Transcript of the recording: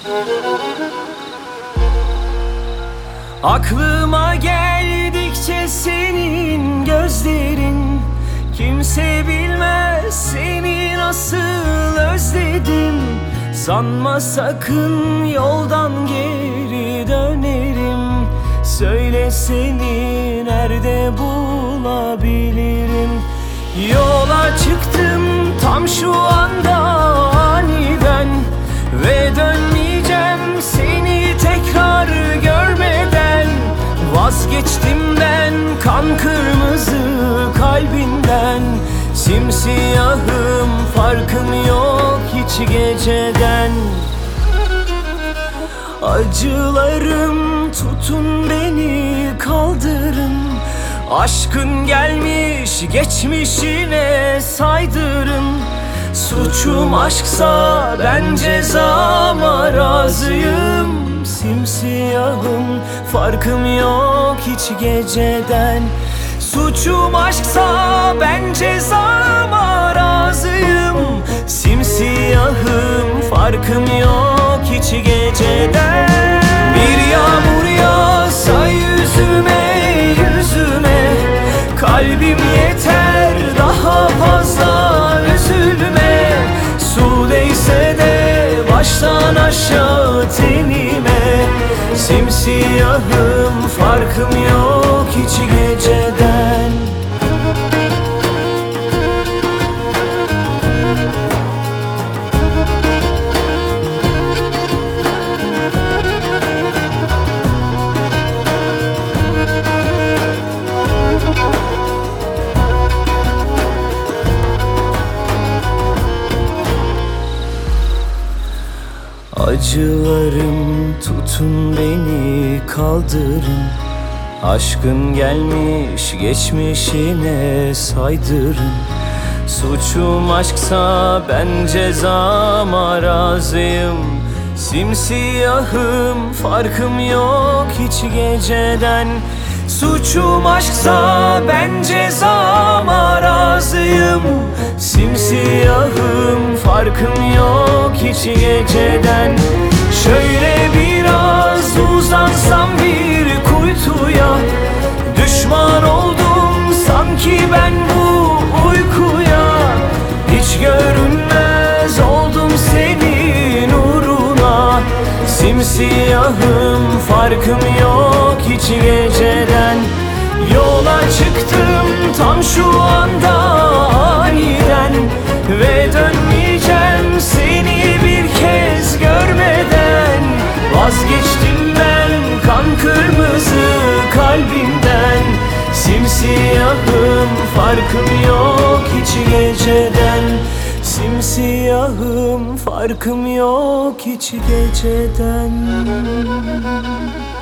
Aklıma geldikçe senin gözlerin, kimse bilmez seni nasıl özledim. Sanma sakın yoldan geri dönerim. Söyle seni nerede bulabilirim? Yola çıktım tam şu anda aniden, ve dönmeyeceğim seni tekrar görmeden. Vazgeçtim ben kan kırmızı kalbinden. Simsiyahım, farkım yok hiç geceden. Acılarım tutun beni kaldırın. Aşkın gelmiş geçmişine saydırın. Suçum aşksa ben cezama razıyım. Simsiyahım, farkım yok hiç geceden. Suçum aşksa ben cezama razıyım. Simsiyahım, farkım yok hiç geceden. Bir yağmur yağsa yüzüme yüzüme, kalbim yeter daha fazla üzülme. Su değse de baştan aşağı tenime. Simsiyahım, farkım yok hiç geceden. Acılarım tutun beni kaldırın. Aşkın gelmiş geçmişine saydırın. Suçum aşksa ben cezama razıyım. Simsiyahım, farkım yok hiç geceden. Suçum aşksa ben cezama razıyım. Simsiyahım, farkım yok hiç geceden. Şöyle biraz uzansam bir kuytuya, düşman oldum sanki ben bu uykuya. Hiç görünmez oldum senin uğruna. Simsiyahım, farkım yok hiç geceden. Yola çıktım tam şu anda aniden, ve dönmeyeceğim seni bir kez görmeden. Vazgeçtim ben kan kırmızı kalbimden. Simsiyahım, farkım yok hiç geceden. Simsiyahım, farkım yok hiç geceden.